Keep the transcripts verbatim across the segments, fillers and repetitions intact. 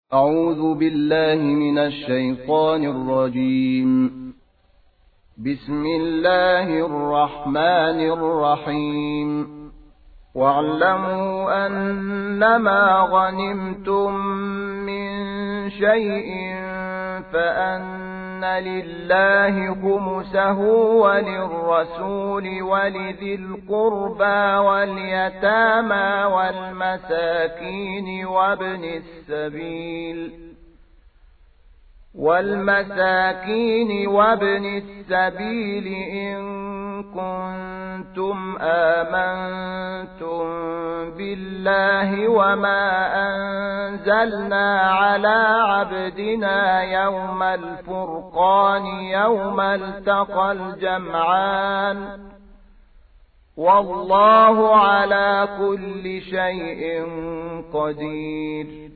أعوذ بالله من الشيطان الرجيم. بسم الله الرحمن الرحيم. واعلموا أنما غنمتم من شيء فأن لله خمسه وللرسول ولذي القربى واليتامى والمساكين وابن السبيل والمساكين وابن السبيل إن كنتم آمنتم بالله وما أنزلنا على عبدنا يوم الفرقان يوم التقى الجمعان والله على كل شيء قدير.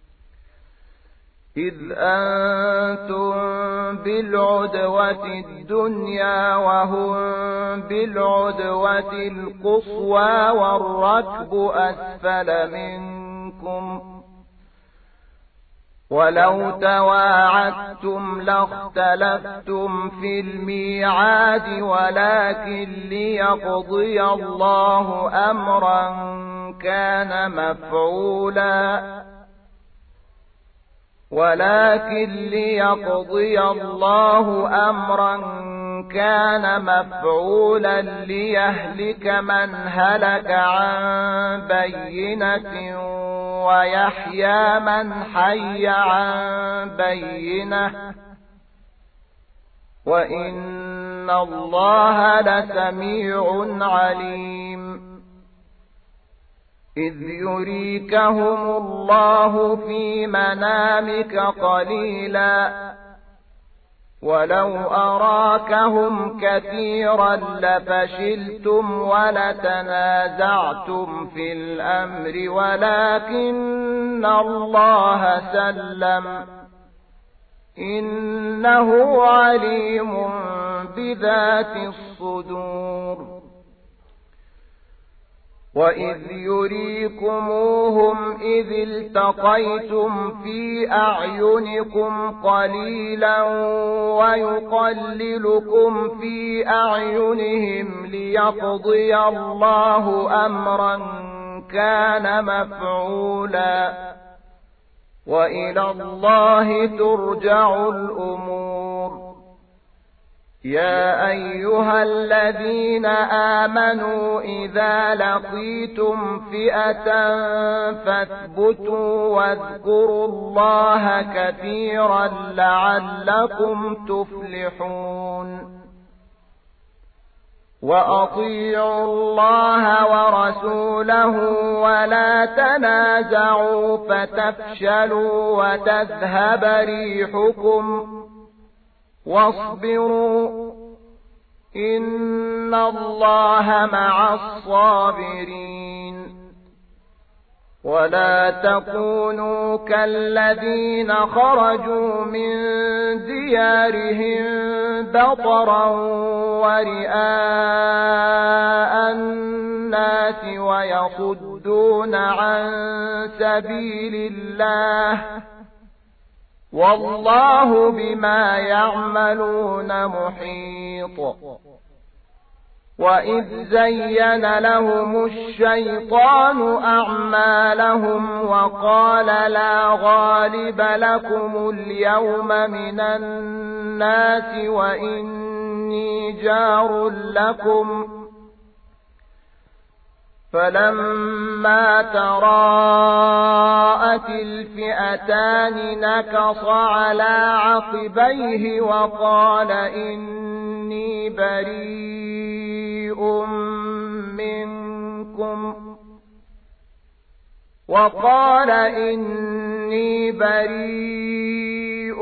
إذ أنتم بالعدوة الدنيا وهم بالعدوة القصوى والركب أسفل منكم ولو تواعدتم لاختلفتم في الميعاد ولكن ليقضي الله أمرا كان مفعولا ولكن ليقضي الله أمرا كان مفعولا ليهلك من هلك عن بينة ويحيى من حي عن بينة وإن الله لسميع عليم. إذ يريكهم الله في منامك قليلا ولو أراكهم كثيرا لفشلتم ولتنازعتم في الأمر ولكن الله سلم إنه عليم بذات الصدور. وإذ يريكموهم إذ التقيتم في أعينكم قليلا ويقللكم في أعينهم ليقضي الله أمرا كان مفعولا وإلى الله ترجع الأمور. يا أيها الذين آمنوا إذا لقيتم فئة فاثبتوا واذكروا الله كثيرا لعلكم تفلحون. وأطيعوا الله ورسوله ولا تنازعوا فتفشلوا وتذهب ريحكم واصبروا إن الله مع الصابرين. ولا تكونوا كالذين خرجوا من ديارهم بطرا ورئاء الناس ويصدون عن سبيل الله والله بما يعملون محيط. وإذ زين لهم الشيطان أعمالهم وقال لا غالب لكم اليوم من الناس وإني جار لكم فلما تراءت الفئتان نكص على عقبيه وقال إني بريء منكم وقال إني بريء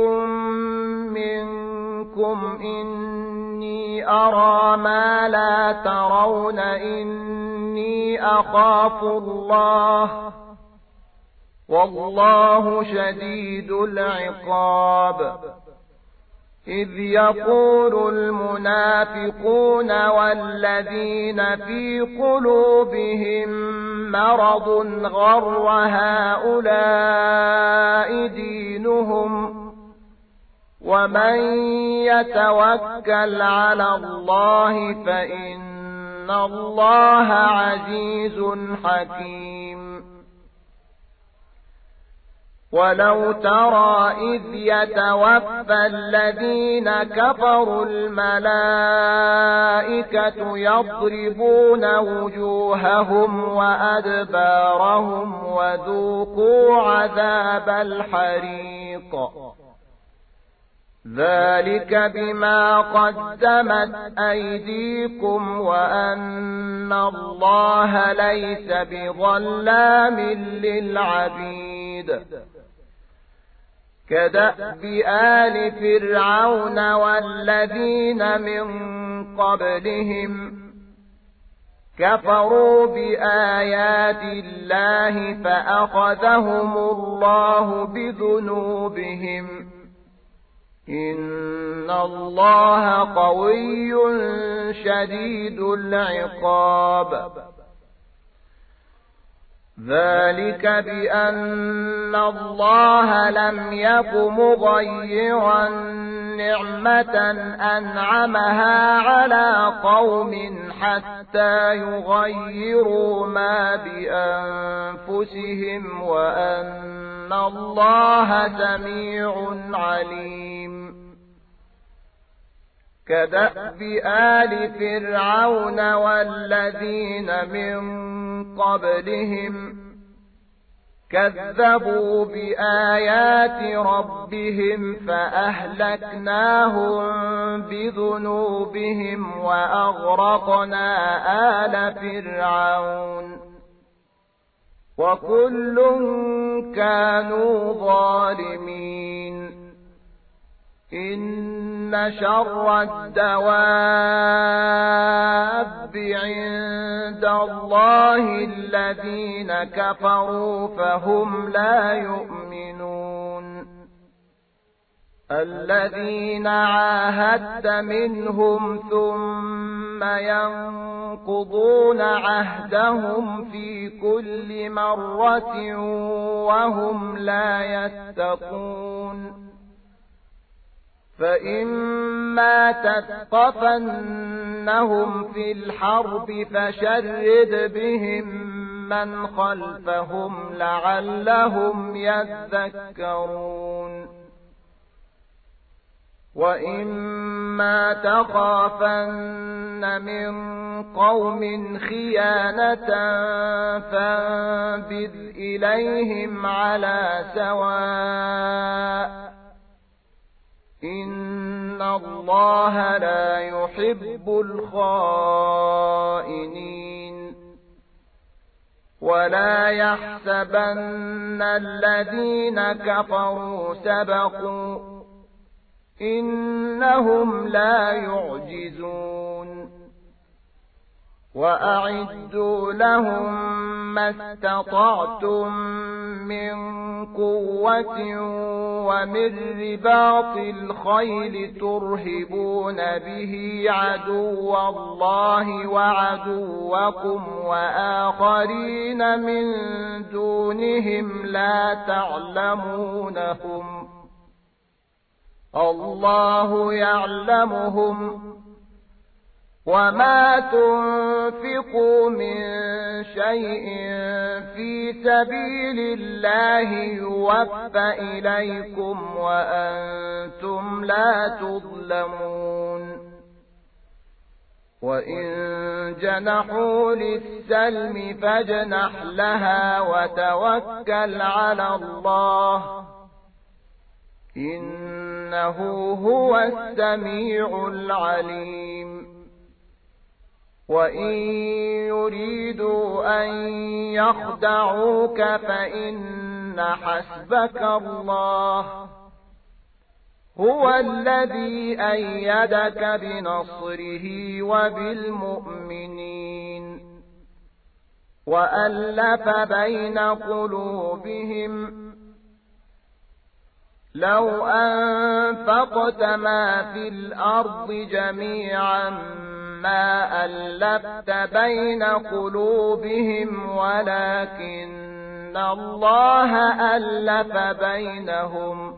منكم إني أرى ما لا ترون إني أخاف الله والله شديد العقاب. إذ يقول المنافقون والذين في قلوبهم مرض غر هؤلاء دينهم ومن يتوكل على الله فإن الله عزيز حكيم ولو ترى إذ يتوفى الذين كفروا الملائكة يضربون وجوههم وأدبارهم وذوقوا عذاب الحريق ذلك بما قدمت أيديكم وأن الله ليس بظلام للعبيد كدأب آل فرعون والذين من قبلهم كفروا بآيات الله فأخذهم الله بذنوبهم إن الله قوي شديد العقاب ذلك بأن الله لم يك مغيرا نعمة أنعمها على قوم حتى يغيروا ما بأنفسهم وأن الله سميع عليم كدأب آل فرعون والذين من قبلهم كذبوا بآيات ربهم فأهلكناهم بذنوبهم وأغرقنا آل فرعون وكل كانوا ظالمين إن شر الدواب عند الله الذين كفروا فهم لا يؤمنون الذين عاهدت منهم ثم ينقضون عهدهم في كل مرة وهم لا يتقون فإما تثقفنهم في الحرب فشرد بهم من خلفهم لعلهم يذكرون وإما تخافن من قوم خيانة فانبذ إليهم على سواء إن الله لا يحب الخائنين ولا يحسبن الذين كفروا سبقوا إنهم لا يعجزون وأعدوا لهم ما استطعتم من قوة ومن رباط الخيل ترهبون به عدو الله وعدوكم وآخرين من دونهم لا تعلمونهم الله يعلمهم وما تنفقوا من شيء في سبيل الله يوفى إليكم وأنتم لا تظلمون وإن جنحوا للسلم فاجنح لها وتوكل على الله إنه هو السميع العليم وإن يريدوا أن يخدعوك فإن حسبك الله هو الذي أيدك بنصره وبالمؤمنين وألف بين قلوبهم لو أنفقت ما في الأرض جميعا ما ألفت بين قلوبهم ولكن إن الله ألف بينهم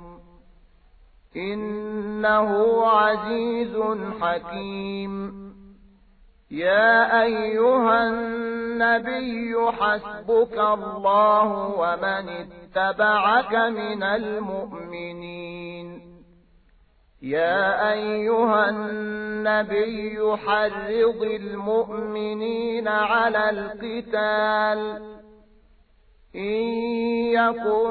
إنه عزيز حكيم. يا أيها النبي حسبك الله ومن اتبعك من المؤمنين. يا أيها النبي حرض المؤمنين على القتال إن يكن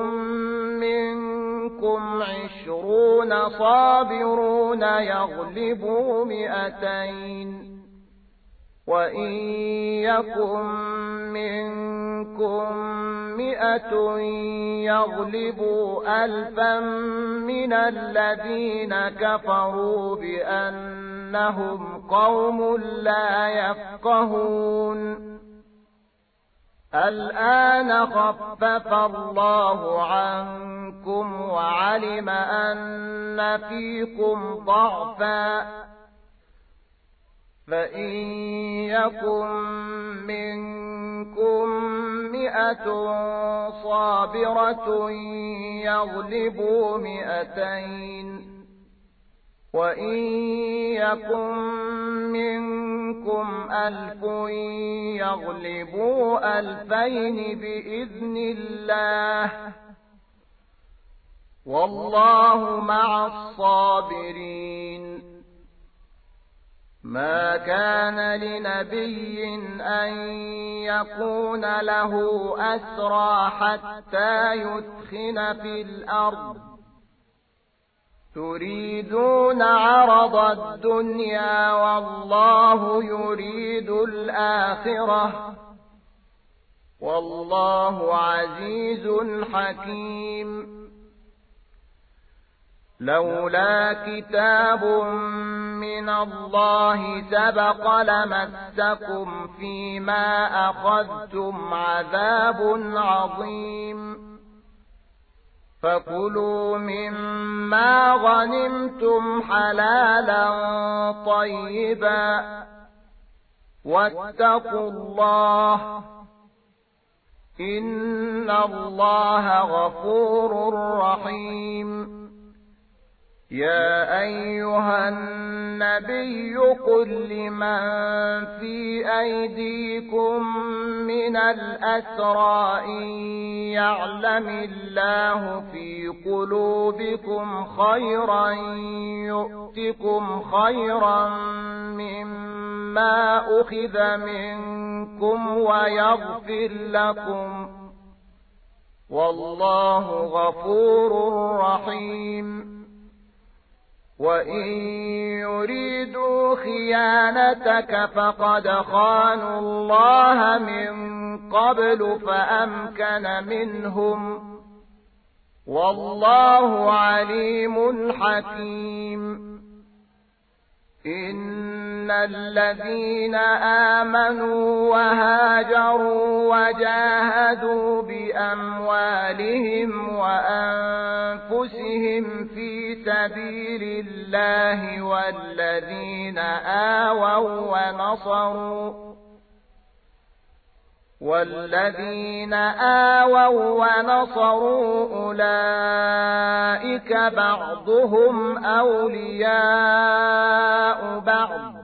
منكم عشرون صابرون يغلبوا مئتين وإن يكن منكم مئة يغلبوا ألفا من الذين كفروا بأنهم قوم لا يفقهون. الآن خفف الله عنكم وعلم أن فيكم ضعفا فإن يكن منكم مئة صابرة يغلبوا مئتين وإن يكن منكم ألف يغلبوا ألفين بإذن الله والله مع الصابرين. ما كان لنبي أن يكون له أسرى حتى يثخن في الأرض تريدون عرض الدنيا والله يريد الآخرة والله عزيز حكيم. لولا كتاب من الله سبق لمسكم فيما أخذتم عذاب عظيم. فكلوا مما غنمتم حلالا طيبا واتقوا الله إن الله غفور رحيم. يا أيها النبي قل لمن في أيديكم من الأسرى إن يعلم الله في قلوبكم خيرا يؤتكم خيرا مما أخذ منكم ويغفر لكم والله غفور رحيم. وإن يريدوا خيانتك فقد خانوا الله من قبل فأمكن منهم والله عليم حكيم. إن الذين آمنوا وهاجروا وجاهدوا بأموالهم وأنفسهم في سبيل الله والذين آووا ونصروا والذين آووا ونصروا أولئك بعضهم أولياء بعض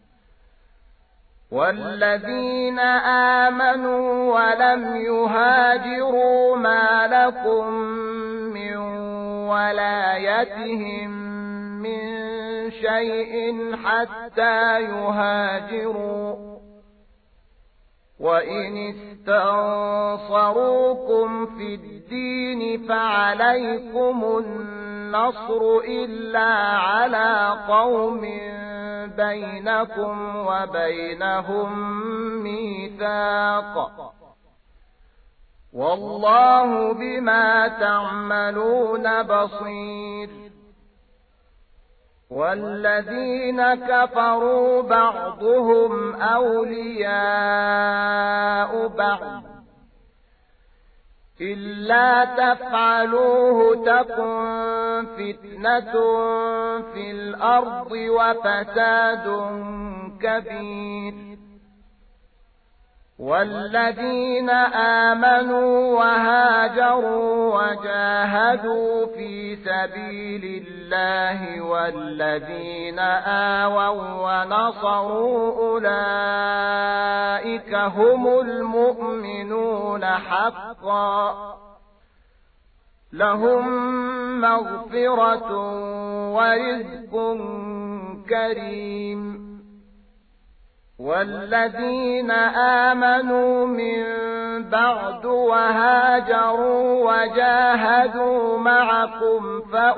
والذين آمنوا ولم يهاجروا ما لكم من ولايتهم من شيء حتى يهاجروا وإن استنصروكم في الدين فعليكم النصر إلا على قوم بينكم وبينهم ميثاق والله بما تعملون بصير. والذين كفروا بعضهم أولياء بعض إلا تفعلوه تكن فتنة في الأرض وفساد كبير. والذين آمنوا وهاجروا وجاهدوا في سبيل الله والذين آووا ونصروا أولئك هم المؤمنون حقا لهم مغفرة ورزق كريم والذين آمنوا من بعد وهاجروا وجاهدوا معكم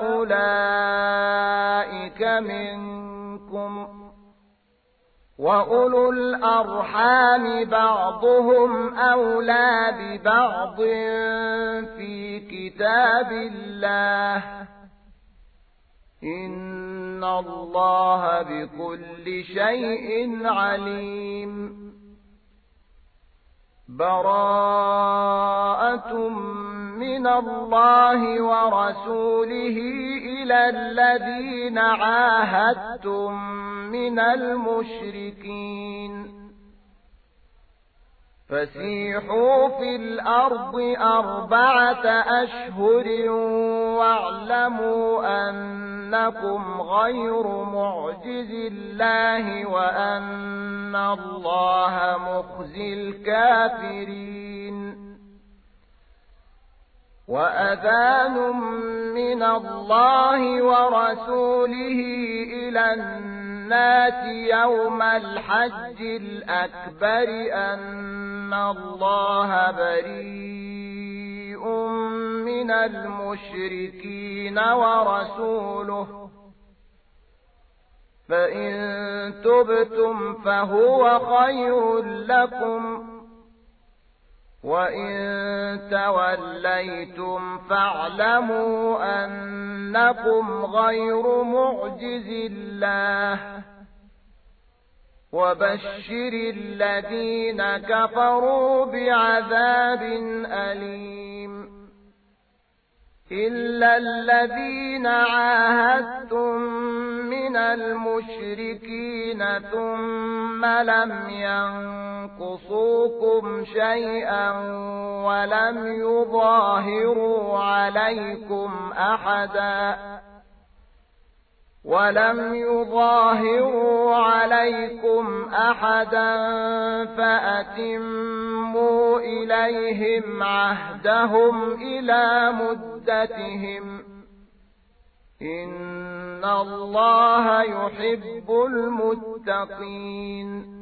فأولئك منكم وأولو الأرحام بعضهم أولى ببعض في كتاب الله إن الله بكل شيء عليم براءة من الله ورسوله إلى الذين عاهدتم من المشركين فسيحوا في الأرض أربعة أشهر واعلموا أنكم غير معجز الله وأن الله مخزي الكافرين وأذان من الله ورسوله إلى الناس يوم الحج الأكبر أن الله بريء من المشركين ورسوله فإن تبتم فهو خير لكم وإن توليتم فاعلموا أنكم غير معجز الله وبشر الذين كفروا بعذاب أليم إلا الذين عاهدتم من المشركين ثم لم ينقصوكم شيئا ولم يظاهروا عليكم أحدا ولم يظاهروا عليكم أحدا فأتموا إليهم عهدهم إلى مدتهم إن الله يحب المتقين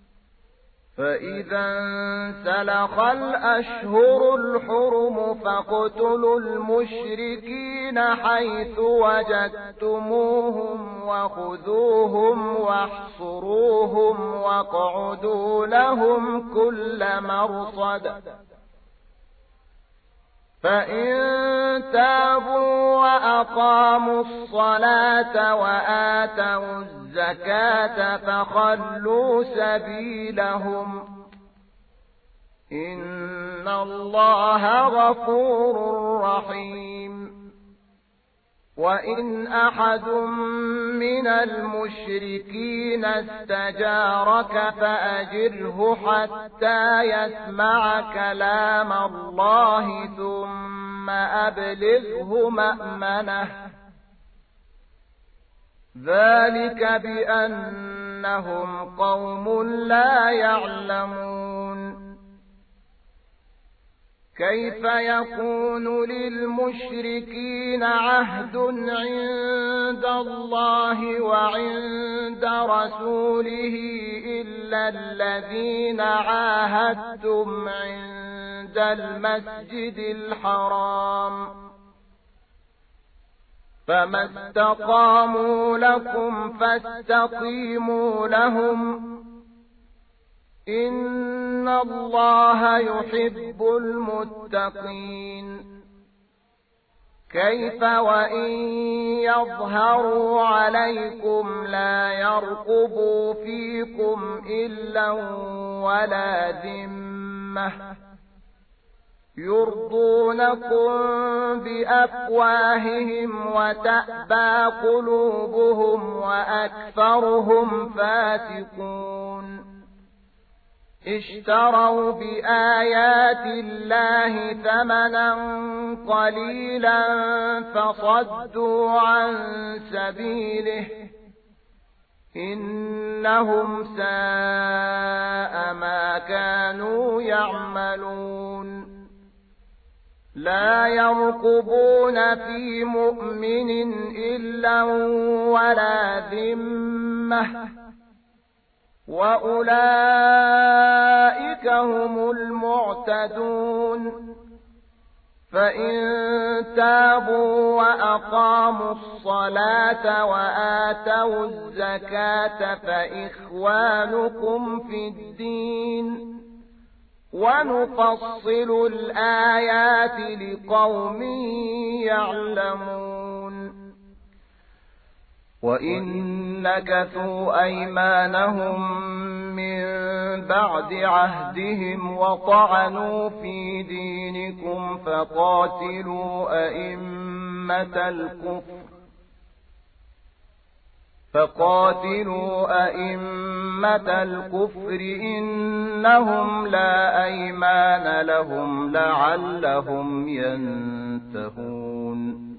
فإذا انسلخ الأشهر الحرم فاقتلوا المشركين حيث وجدتموهم وخذوهم واحصروهم واقعدوا لهم كل مرصد فإن تابوا وأقاموا الصلاة وآتوا الزكاة فخلوا سبيلهم إن الله غفور رحيم وإن أحد من المشركين استجارك فأجره حتى يسمع كلام الله ثم أبلغه مأمنه ذلك بأنهم قوم لا يعلمون كيف يكون للمشركين عهد عند الله وعند رسوله إلا الذين عاهدتم عند المسجد الحرام فما استقاموا لكم فاستقيموا لهم إن الله يحب المتقين كيف وإن يظهروا عليكم لا يرقبوا فيكم إلا ولا ذمة يرضونكم بأفواههم وتأبى قلوبهم وأكثرهم فاسقون اشتروا بآيات الله ثمنا قليلا فصدوا عن سبيله إنهم ساء ما كانوا يعملون لا يرقبون في مؤمن إلا ولا ذمة وأولئك هم المعتدون فإن تابوا وأقاموا الصلاة وآتوا الزكاة فإخوانكم في الدين ونفصل الآيات لقوم يعلمون وإن نكثوا أيمانهم من بعد عهدهم وطعنوا في دينكم فقاتلوا أئمة الكفر فقاتلوا أئمة الكفر إنهم لا أيمان لهم لعلهم ينتهون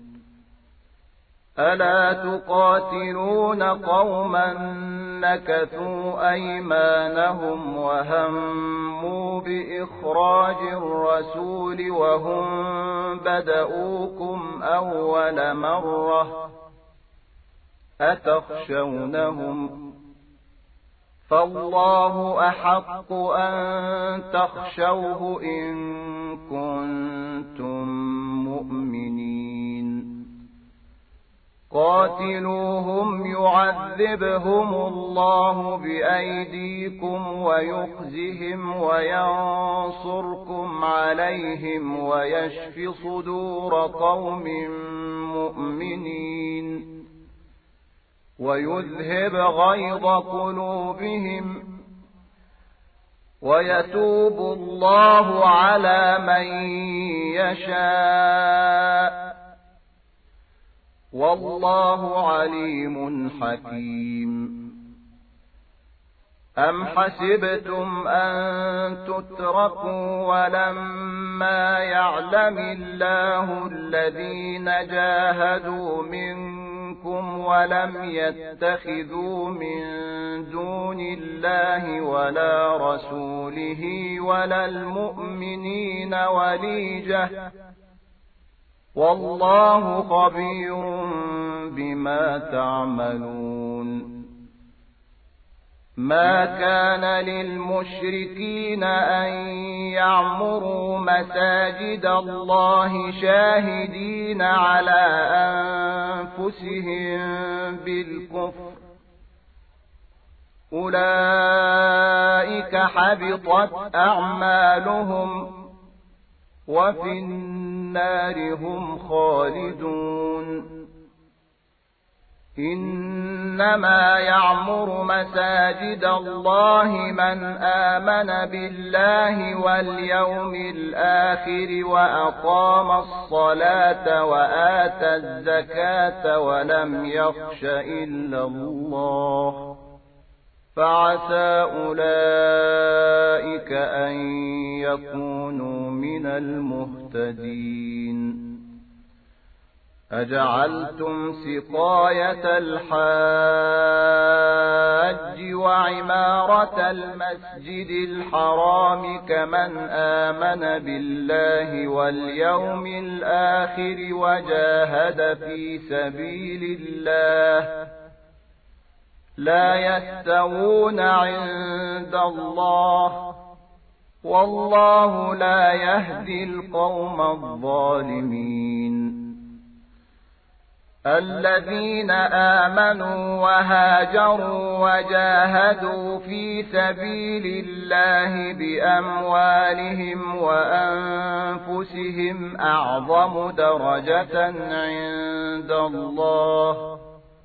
ألا تقاتلون قوما نكثوا أيمانهم وهموا بإخراج الرسول وهم بدؤوكم أول مرة أتخشونهم فالله أحق أن تخشوه إن كنتم مؤمنين قاتلوهم يعذبهم الله بأيديكم ويخزهم وينصركم عليهم ويشف صدور قوم مؤمنين ويذهب غيظ قلوبهم ويتوب الله على من يشاء والله عليم حكيم أم حسبتم أن تتركوا ولما يعلم الله الذين جاهدوا منكم ولم يتخذوا من دون الله ولا رسوله ولا المؤمنين وليجة والله خبير بما تعملون ما كان للمشركين أن يعمروا مساجد الله شاهدين على أنفسهم بالكفر أولئك حبطت أعمالهم وفي النار هم خالدون إنما يعمر مساجد الله من آمن بالله واليوم الآخر وأقام الصلاة وآتى الزكاة ولم يخش إلا الله فعسى أولئك أن يكونوا من المهتدين أجعلتم سقاية الحاج وعمارة المسجد الحرام كمن آمن بالله واليوم الآخر وجاهد في سبيل الله لا يستوون عند الله والله لا يهدي القوم الظالمين الذين آمنوا وهاجروا وجاهدوا في سبيل الله بأموالهم وأنفسهم أعظم درجة عند الله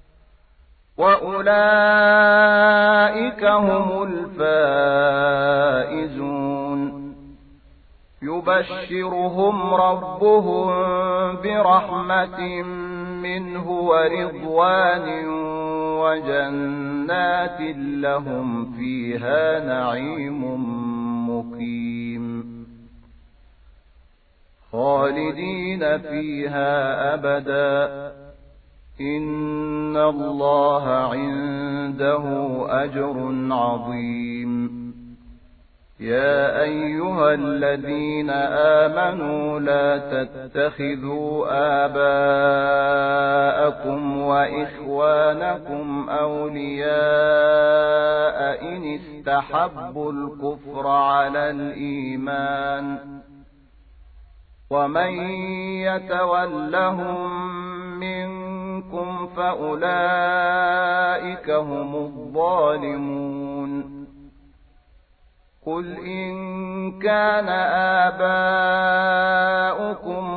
وأولئك هم الفائزون يبشرهم ربهم برحمة منه ورضوان وجنات لهم فيها نعيم خالدين فيها أبدا إن الله عنده أجر عظيم. يا أيها الذين آمنوا لا تتخذوا آباءكم وإخوانكم أولياء إن استحبوا الكفر على الإيمان ومن يتولهم منكم فأولئك هم الظالمون. قل إن كان آباؤكم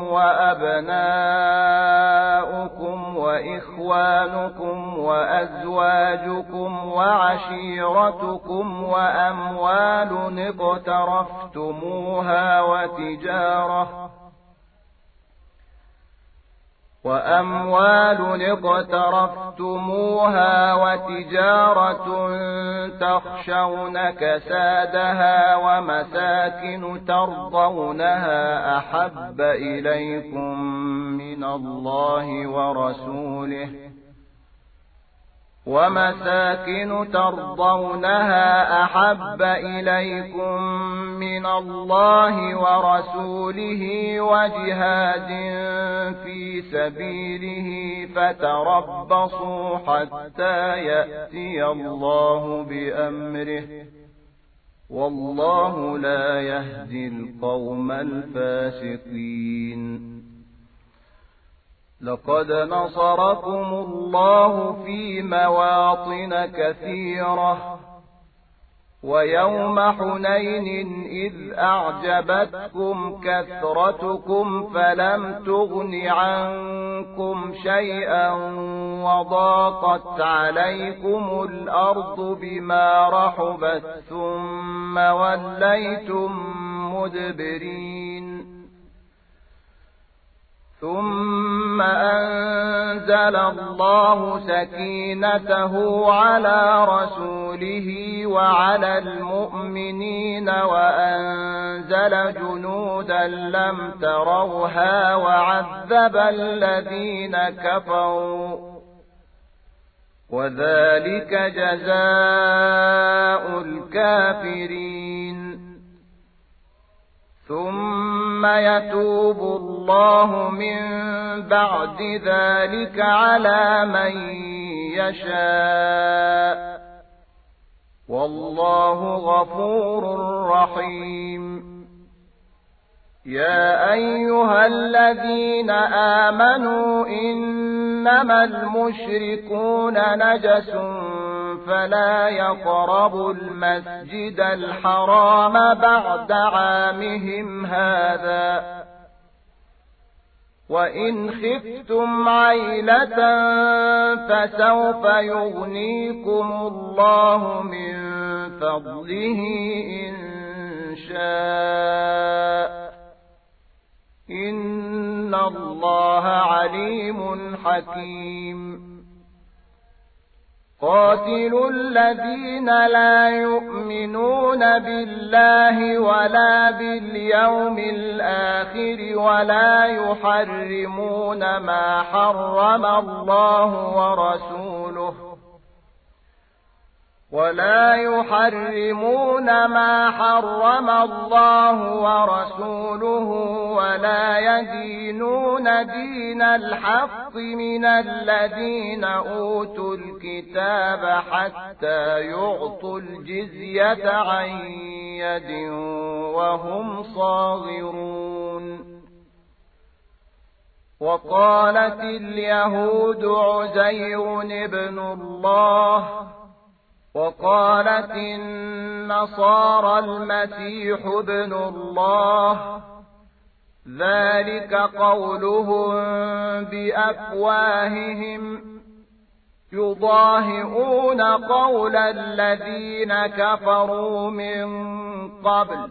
وأبناؤكم وإخوانكم وأزواجكم وعشيرتكم وأموال اقترفتموها وتجارة وأموال اقترفتموها وتجارة تخشون كسادها ومساكن ترضونها أحب إليكم من الله ورسوله ومساكن ترضونها أحب إليكم من الله ورسوله وجهاد في سبيله فتربصوا حتى يأتي الله بأمره والله لا يهدي القوم الفاسقين. لقد نصركم الله في مواطن كثيرة ويوم حنين إذ أعجبتكم كثرتكم فلم تغن عنكم شيئا وضاقت عليكم الأرض بما رحبت ثم وليتم مدبرين. ثم أنزل الله سكينته على رسوله وعلى المؤمنين وأنزل جنودا لم تروها وعذب الذين كفروا وذلك جزاء الكافرين. ثم يتوب الله من بعد ذلك على من يشاء والله غفور رحيم. يا أيها الذين آمنوا إنما المشركون نجس فلا يقربوا المسجد الحرام بعد عامهم هذا وإن خفتم عيلة فسوف يغنيكم الله من فضله إن شاء إن الله عليم حكيم. قاتلوا الذين لا يؤمنون بالله ولا باليوم الآخر ولا يحرمون ما حرم الله ورسوله ولا يحرمون ما حرم الله ورسوله ولا يدينون دين الحق من الذين أوتوا الكتاب حتى يعطوا الجزية عن يد وهم صاغرون. وقالت اليهود عزير ابن الله وقالت النصارى المسيح ابن الله ذلك قولهم بأفواههم يضاهئون قول الذين كفروا من قبل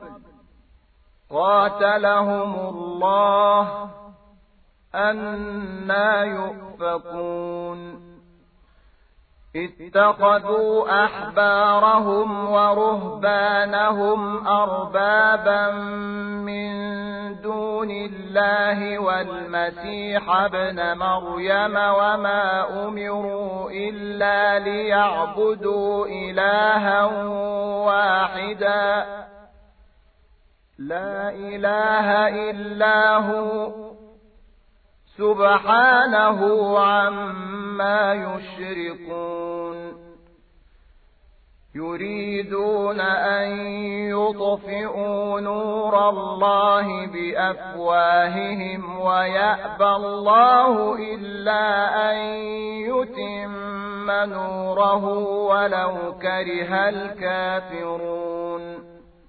قاتلهم الله أنى يؤفكون. اتخذوا أحبارهم ورهبانهم أربابا من دون الله والمسيح ابن مريم وما أمروا إلا ليعبدوا إلها واحدا لا إله إلا هو سبحانه عما يشركون يريدون أن يطفئوا نور الله بأفواههم ويأبى الله إلا أن يتم نوره ولو كره الكافرون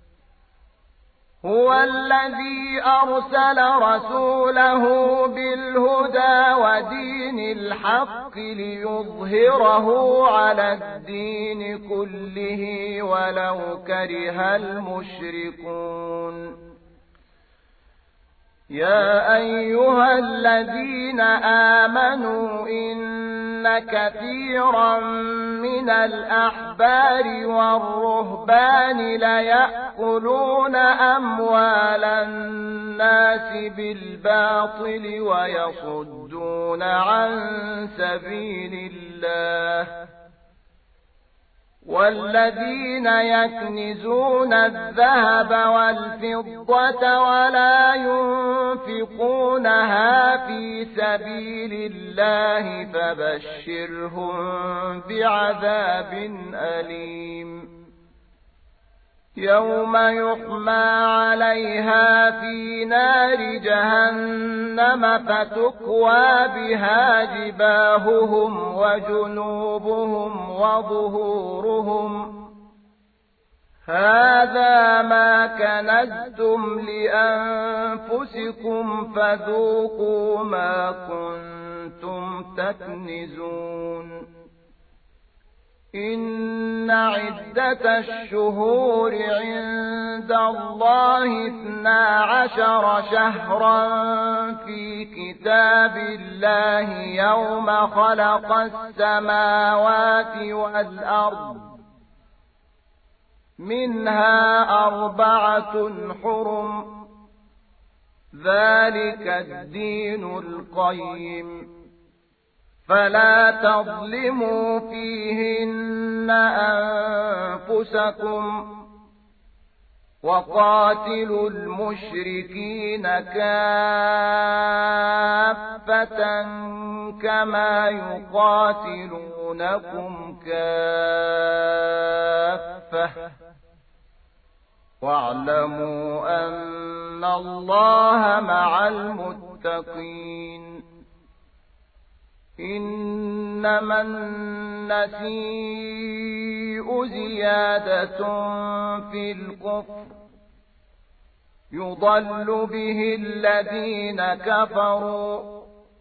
هو الذي أرسل رسوله بالهدى ودين الحق ليظهره على الدين كله ولو كره المشركون يا أيها الذين آمنوا إن كثيرا من الأحبار والرهبان ليأكلون أموال الناس بالباطل ويصدون عن سبيل الله والذين يكنزون الذهب والفضة ولا ينفقونها في سبيل الله فبشرهم بعذاب أليم يوم يحمى عليها في نار جهنم فتكوى بها جباههم وجنوبهم وظهورهم هذا ما كنزتم لأنفسكم فذوقوا ما كنتم تكنزون إن عدة الشهور عند الله اثنا عشر شهرا في كتاب الله يوم خلق السماوات والأرض منها أربعة حرم ذلك الدين القيم فلا تظلموا فيهن أنفسكم وقاتلوا المشركين كافة كما يقاتلونكم كافة واعلموا أن الله مع المتقين إنما النسيء زيادة في الكفر يضل به الذين كفروا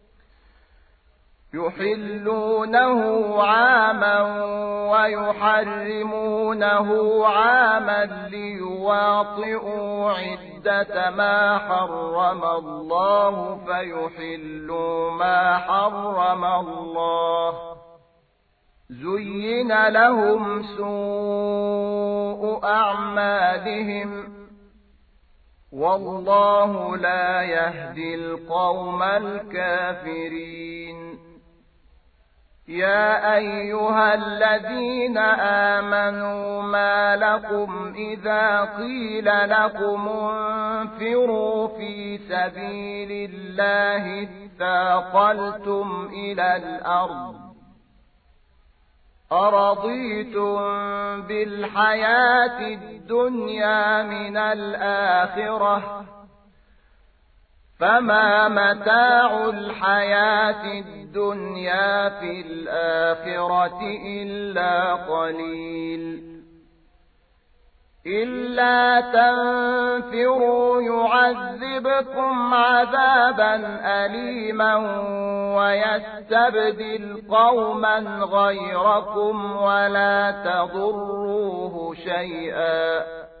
يحلونه عاما ويحرمونه عاما ليواطئوا عدة ما حرم الله فيحلوا ما حرم الله زين لهم سوء أعمالهم والله لا يهدي القوم الكافرين يا أيها الذين آمنوا ما لكم إذا قيل لكم انفروا في سبيل الله اثاقلتم إلى الأرض أرضيتم بالحياة الدنيا من الآخرة فما متاع الحياة الدنيا في الآخرة إلا قليل إلا تنفروا يعذبكم عذابا أليما ويستبدل قوما غيركم ولا تضروه شيئا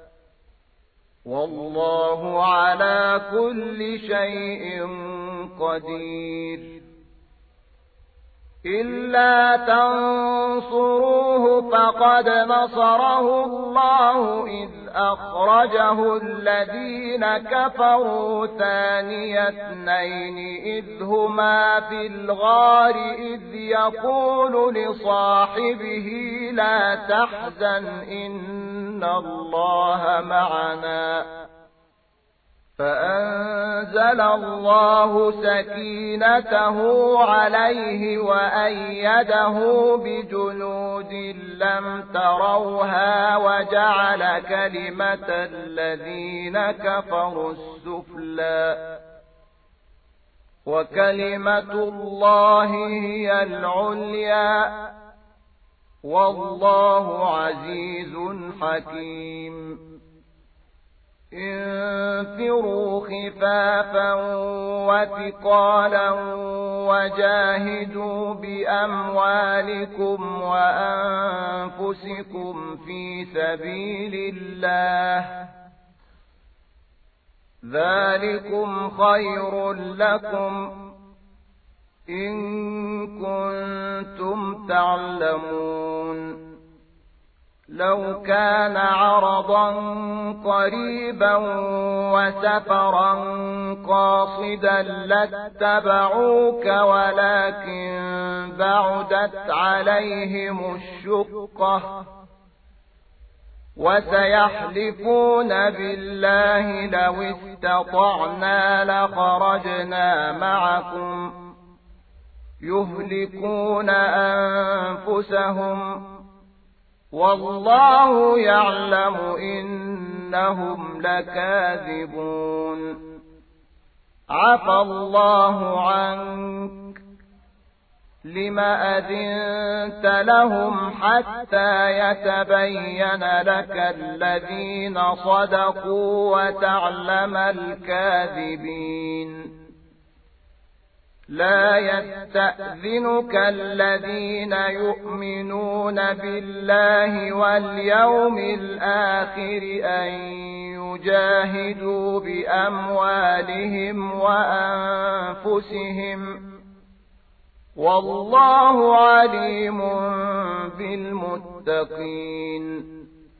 والله على كل شيء قدير إلا تنصروه فقد نصره الله إذ أخرجه الذين كفروا ثاني اثنين إذ هما في الغار إذ يقول لصاحبه لا تحزن إن الله معنا فأنزل الله سكينته عليه وأيده بجنود لم تروها وجعل كلمة الذين كفروا السفلى وكلمة الله هي العليا والله عزيز حكيم انفروا خفافا وثقالا وجاهدوا بأموالكم وأنفسكم في سبيل الله ذلكم خير لكم إن كنتم تعلمون لو كان عرضا قريبا وسفرا قاصدا لاتبعوك ولكن بعدت عليهم الشقة وسيحلفون بالله لو استطعنا لخرجنا معكم يهلكون أنفسهم والله يعلم إنهم لكاذبون عفى الله عنك لما أذنت لهم حتى يتبين لك الذين صدقوا وتعلم الكاذبين لا يستأذنك الذين يؤمنون بالله واليوم الآخر أن يجاهدوا بأموالهم وأنفسهم والله عليم بالمتقين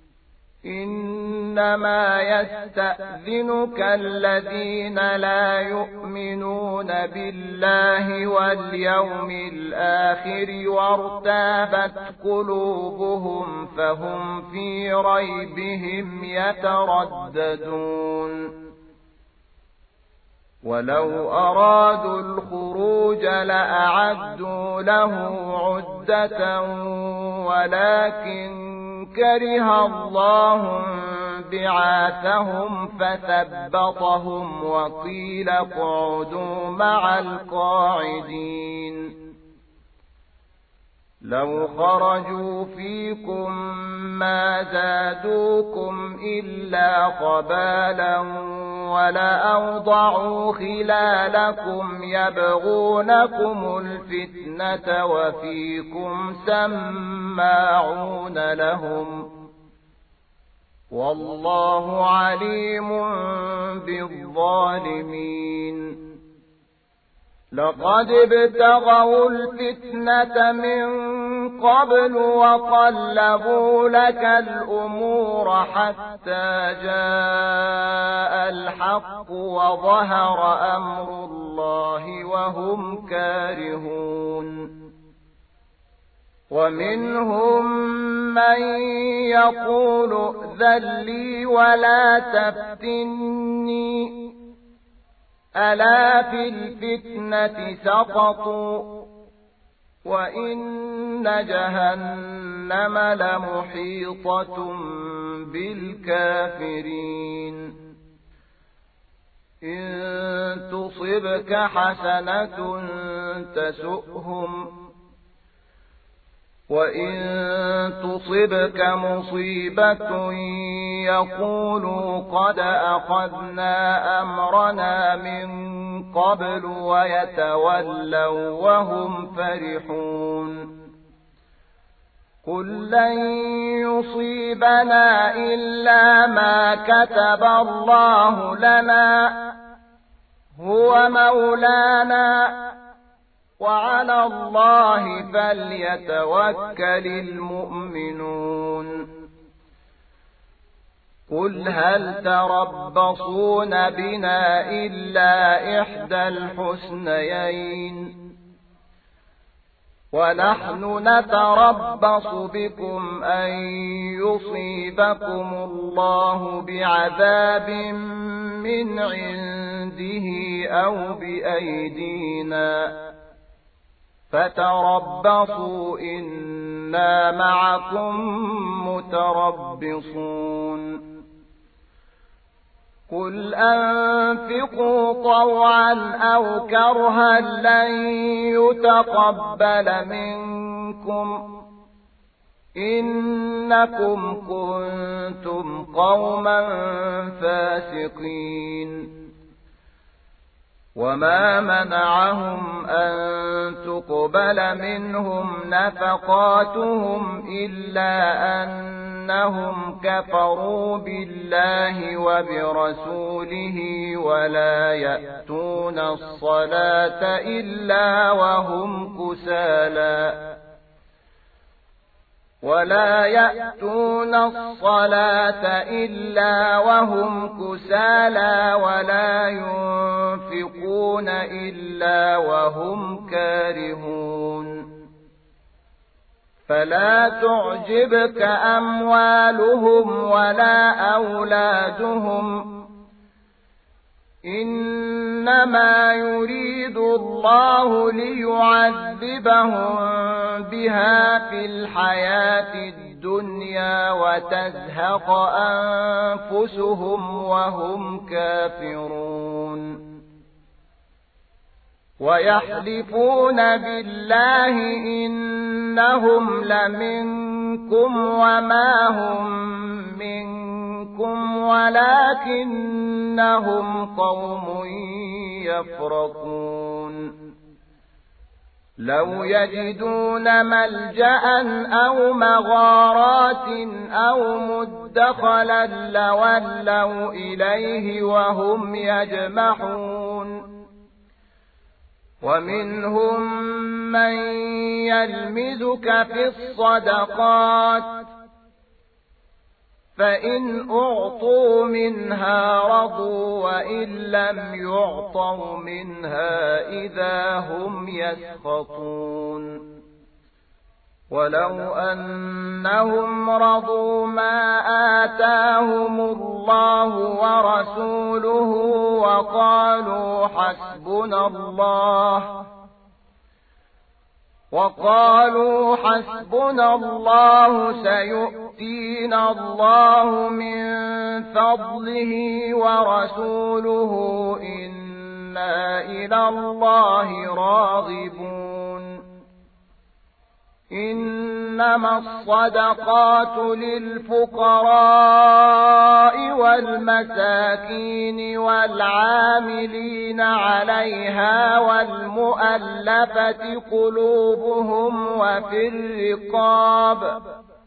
إنما يستأذنك الذين لا يؤمنون بالله واليوم الآخر وارتابت قلوبهم فهم في ريبهم يترددون ولو أرادوا الخروج لأعدوا له عدة ولكن كره الله بعاثهم فثبطهم وقيل اقعدوا مع القاعدين لو خرجوا فيكم ما زادوكم إلا خبالا ولأوضعوا خلالكم يبغونكم الفتنة وفيكم سماعون لهم والله عليم بالظالمين لقد ابتغوا الفتنة من قبل وقلبوا لك الأمور حتى جاء الحق وظهر أمر الله وهم كارهون ومنهم من يقول ائذن لي ولا تفتني ألا في الفتنة سقطوا وإن جهنم لمحيطة بالكافرين إن تصبك حسنة تسؤهم وإن تصبك مصيبة يقولوا قد أخذنا أمرنا من قبل ويتولوا وهم فرحون قل لن يصيبنا إلا ما كتب الله لنا هو مولانا وعلى الله فليتوكل المؤمنون قل هل تربصون بنا إلا إحدى الحسنيين ونحن نتربص بكم أن يصيبكم الله بعذاب من عنده أو بأيدينا فتربصوا إنا معكم متربصون قل أنفقوا طوعا أو كرها لن يتقبل منكم إنكم كنتم قوما فاسقين وما منعهم أن تقبل منهم نفقاتهم إلا أنهم كفروا بالله وبرسوله ولا يأتون الصلاة إلا وهم كسالى ولا يأتون الصلاة إلا وهم كسالى ولا ينفقون إلا وهم كارهون فلا تعجبك أموالهم ولا أولادهم إنما يريد الله ليعذبهم بها في الحياة الدنيا وتزهق أنفسهم وهم كافرون ويحلفون بالله إنهم لمنكم وما هم منكم ولكنهم قوم يفرقون لو يجدون ملجأ أو مغارات أو مدخلا لولوا إليه وهم يجمحون ومنهم من يلمزك في الصدقات فإن أعطوا منها رضوا وإن لم يعطوا منها إذا هم يسخطون ولو أنهم رضوا ما آتاهم الله ورسوله وقالوا حسبنا الله وقالوا حسبنا الله سيؤتينا الله من فضله ورسوله إنا إلى الله راغبون إنما الصدقات للفقراء والمساكين والعاملين عليها والمؤلفة قلوبهم وفي الرقاب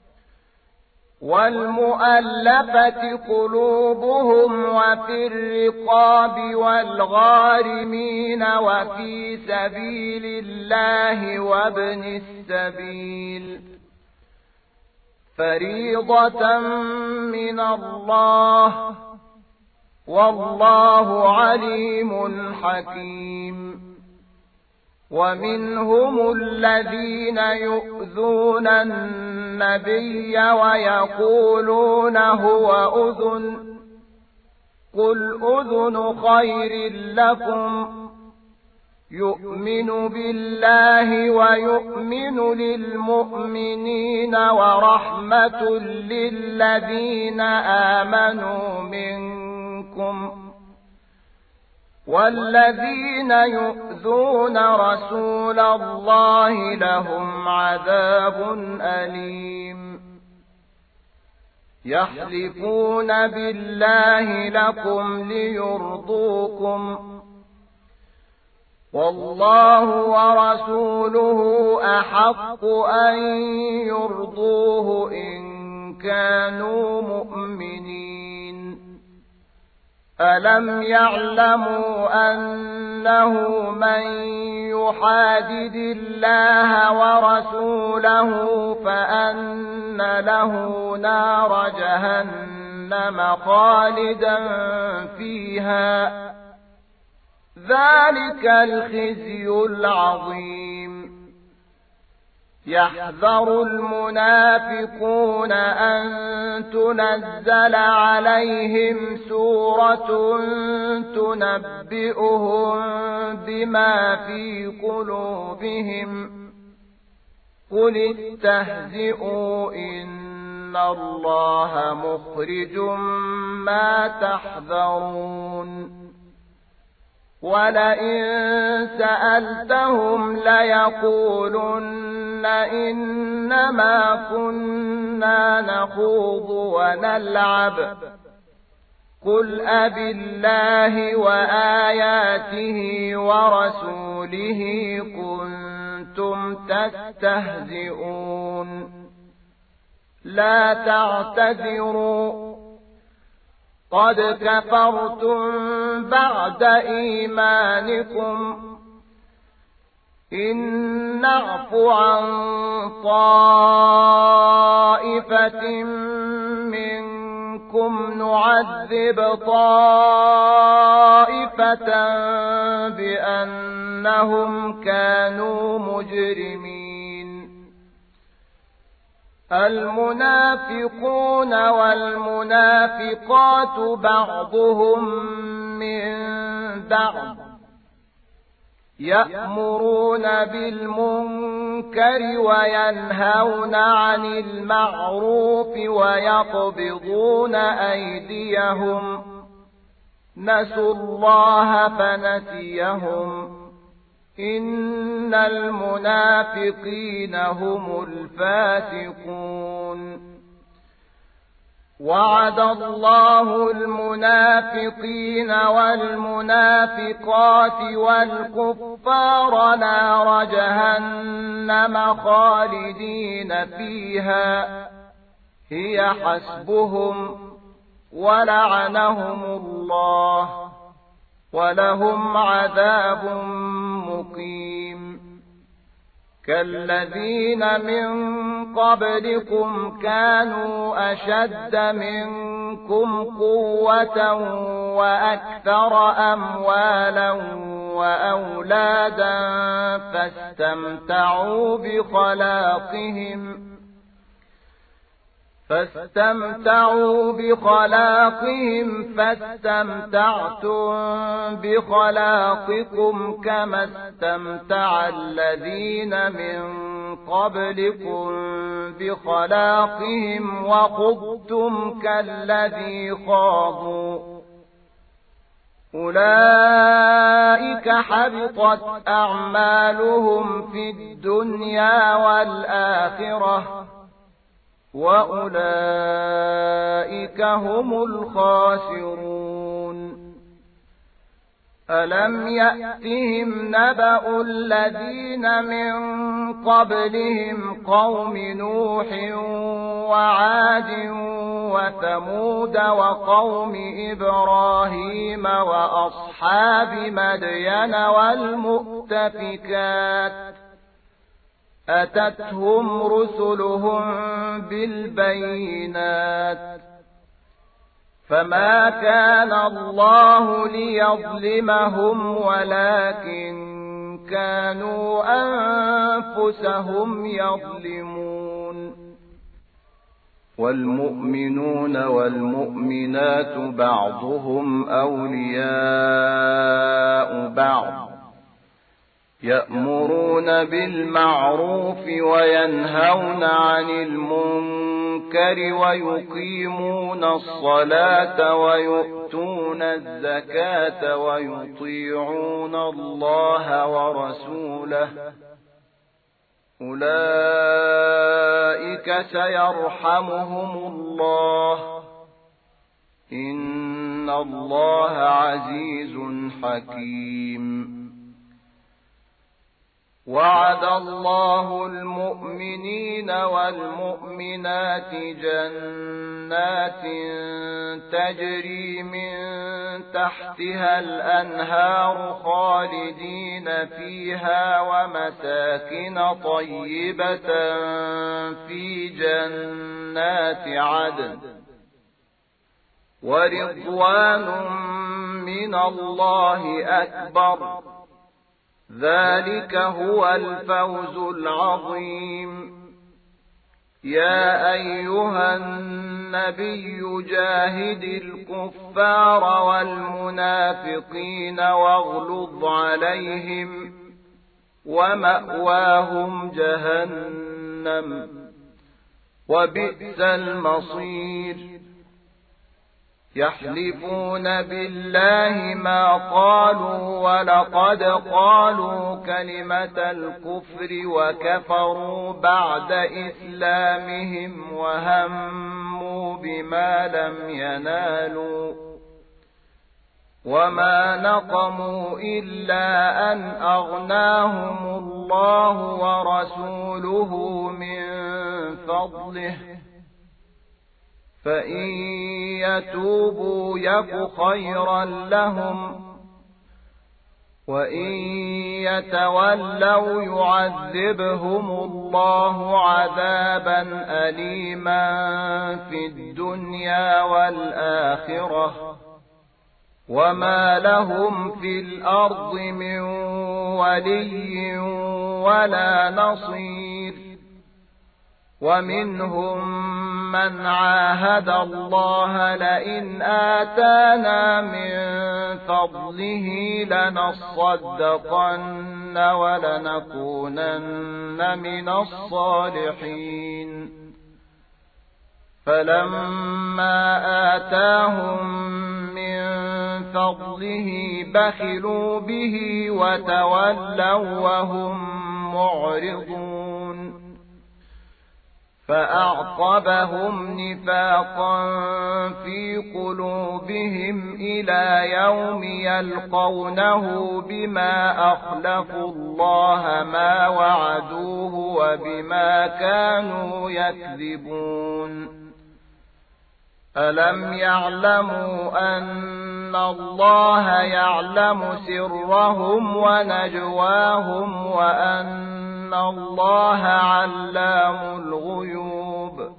والمؤلفة قلوبهم وفي الرقاب والغارمين وفي سبيل الله وابن السبيل فريضة من الله والله عليم حكيم ومنهم الذين يؤذون النبي ويقولون هو أذن قل أذن خير لكم يؤمن بالله ويؤمن للمؤمنين ورحمة للذين آمنوا منكم والذين يؤذون رسول الله لهم عذاب أليم يحلفون بالله لكم ليرضوكم والله ورسوله أحق أن يرضوه إن كانوا مؤمنين ألم يعلموا أنه من يحادد الله ورسوله فأن له نار جهنم خالدا فيها ذلك الخزي العظيم يحذر المنافقون أن تنزل عليهم سورة تنبئهم بما في قلوبهم قل استهزئوا إن الله مخرج ما تحذرون ولئن سألتهم ليقولن إنما كنا نخوض ونلعب قل أبالله وآياته ورسوله كنتم تستهزئون لا تعتذروا قد كفرتم بعد إيمانكم إن نعف عن طائفة منكم نعذب طائفة بأنهم كانوا مجرمين المنافقون والمنافقات بعضهم من بعض يأمرون بالمنكر وينهون عن المعروف ويقبضون أيديهم نسوا الله فنسيهم إن المنافقين هم الفاسقون وعد الله المنافقين والمنافقات والكفار نار جهنم خالدين فيها هي حسبهم ولعنهم الله ولهم عذاب مقيم كالذين من قبلكم كانوا أشد منكم قوة وأكثر أموالا وأولادا فاستمتعوا بخلاقهم فاستمتعوا بخلاقهم فاستمتعتم بخلاقكم كما استمتع الذين من قبلكم بخلاقهم وخضتم كالذي خاضوا أولئك حبطت أعمالهم في الدنيا والآخرة وأولئك هم الخاسرون ألم يأتهم نبأ الذين من قبلهم قوم نوح وعاد وثمود وقوم إبراهيم وأصحاب مدين والمؤتفكات أتتهم رسلهم بالبينات فما كان الله ليظلمهم ولكن كانوا أنفسهم يظلمون والمؤمنون والمؤمنات بعضهم أولياء بعض يأمرون بالمعروف وينهون عن المنكر ويقيمون الصلاة ويؤتون الزكاة ويطيعون الله ورسوله أولئك سيرحمهم الله إن الله عزيز حكيم وعد الله المؤمنين والمؤمنات جنات تجري من تحتها الأنهار خالدين فيها ومساكن طيبة في جنات عدن ورضوان من الله أكبر ذلك هو الفوز العظيم. يا أيها النبي جاهد الكفار والمنافقين واغلظ عليهم ومأواهم جهنم وبئس المصير. يحلفون بالله ما قالوا ولقد قالوا كلمة الكفر وكفروا بعد إسلامهم وهموا بما لم ينالوا وما نقموا إلا أن أغناهم الله ورسوله من فضله فإن يتوبوا يك خيرا لهم وإن يتولوا يعذبهم الله عذابا أليما في الدنيا والآخرة وما لهم في الأرض من ولي ولا نصير. ومنهم من عاهد الله لئن آتانا من فضله لنصدقن ولنكونن من الصالحين. فلما آتاهم من فضله بخلوا به وتولوا وهم معرضون. فأعقبهم نفاقا في قلوبهم إلى يوم يلقونه بما أخلفوا الله ما وعدوه وبما كانوا يكذبون. ألم يعلموا أن الله يعلم سرهم ونجواهم وأن إن الله علام الغيوب.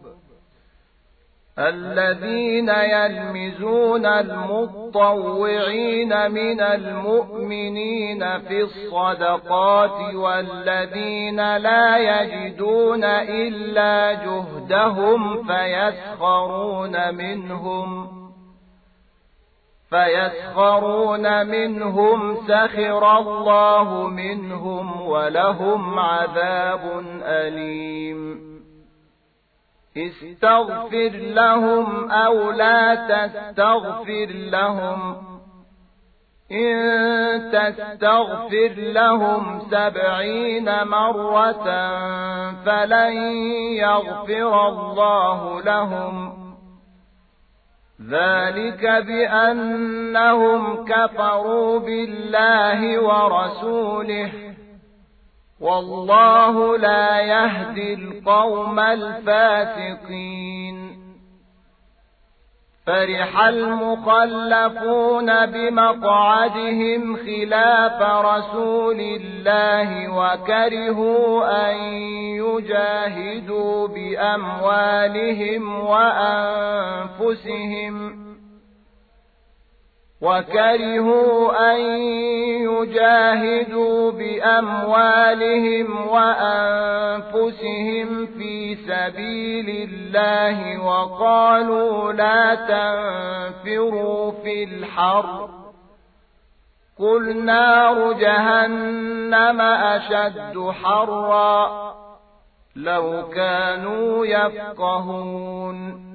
الذين يلمزون المطوعين من المؤمنين في الصدقات والذين لا يجدون إلا جهدهم فيسخرون منهم فيسخرون منهم سخر الله منهم ولهم عذاب أليم. استغفر لهم أو لا تستغفر لهم إن تستغفر لهم سبعين مرة فلن يغفر الله لهم ذلك بأنهم كفروا بالله ورسوله والله لا يهدي القوم الفاسقين. فرح المخلفون بمقعدهم خلاف رسول الله وكرهوا أن يجاهدوا بأموالهم وأنفسهم وكرهوا أن يجاهدوا بأموالهم وأنفسهم في سبيل الله وقالوا لا تنفروا في الحر قل نار جهنم أشد حرا لو كانوا يفقهون.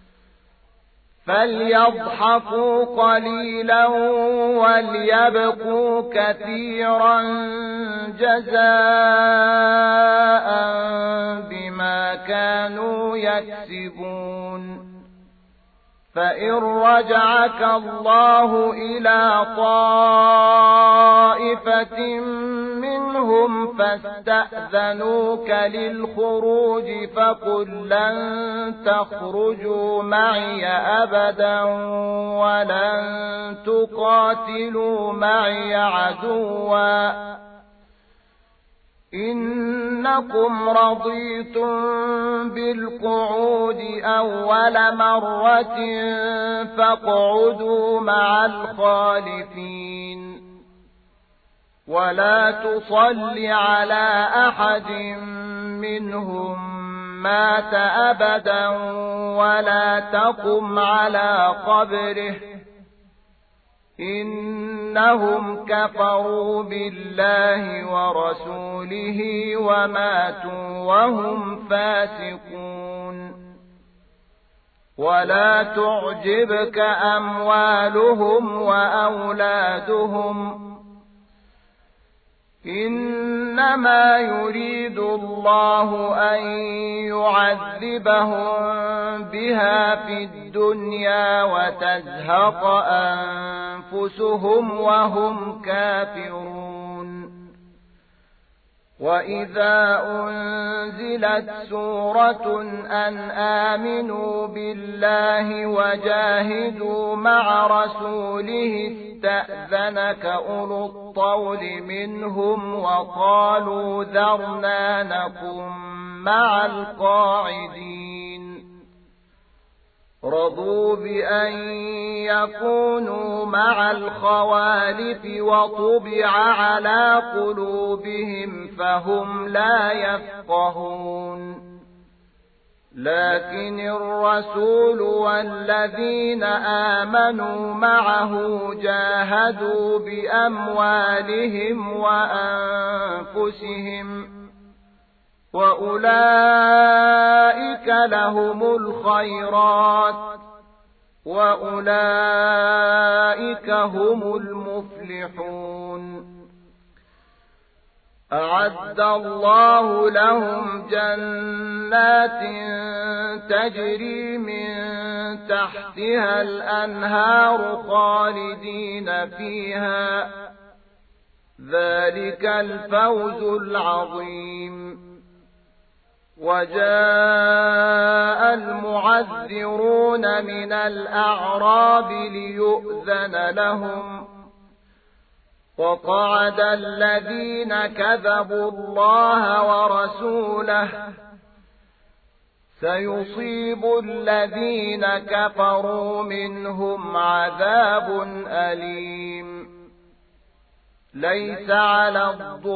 فليضحكوا قليلا وليبكوا كثيرا جزاء بما كانوا يكسبون. فإن رجعك الله إلى طائفة منهم منهم فاستأذنوك للخروج فقل لن تخرجوا معي أبدا ولن تقاتلوا معي عدوا إنكم رضيتم بالقعود أول مرة فاقعدوا مع الخالفين ولا تصل على أحد منهم مات أبدا ولا تقم على قبره إنهم كفروا بالله ورسوله وماتوا وهم فاسقون ولا تعجبك أموالهم وأولادهم إنما يريد الله أن يعذبهم بها في الدنيا وتزهق أنفسهم وهم كافرون وإذا أنزلت سورة أن آمنوا بالله وجاهدوا مع رسوله استأذنك أولو الطول منهم وقالوا ذرنا نكن مع القاعدين رضوا بأن يكونوا مع الخوالف وطبع على قلوبهم فهم لا يفقهون لكن الرسول والذين آمنوا معه جاهدوا بأموالهم وأنفسهم وأولئك لهم الخيرات وأولئك هم المفلحون أعد الله لهم جنات تجري من تحتها الأنهار خالدين فيها ذلك الفوز العظيم وجاء المعذرون من الأعراب ليؤذن لهم وقعد الذين كذبوا الله ورسوله سيصيب الذين كفروا منهم عذاب أليم ليس على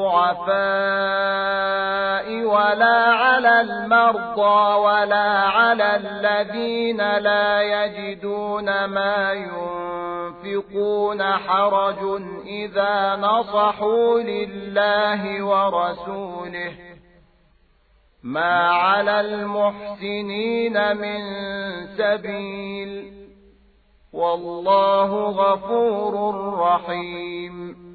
الضعفاء ولا على المرضى ولا على الذين لا يجدون ما ينفقون حرج إذا نصحوا لله ورسوله ما على المحسنين من سبيل والله غفور رحيم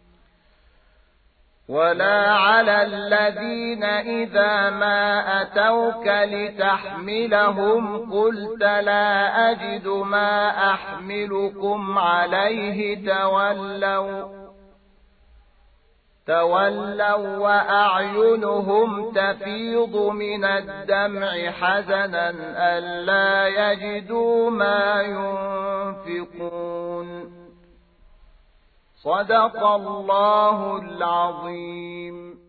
ولا على الذين إذا ما أتوك لتحملهم قلت لا أجد ما أحملكم عليه تولوا تولوا وأعينهم تفيض من الدمع حزنا ألا يجدوا ما ينفقون صدق الله العظيم.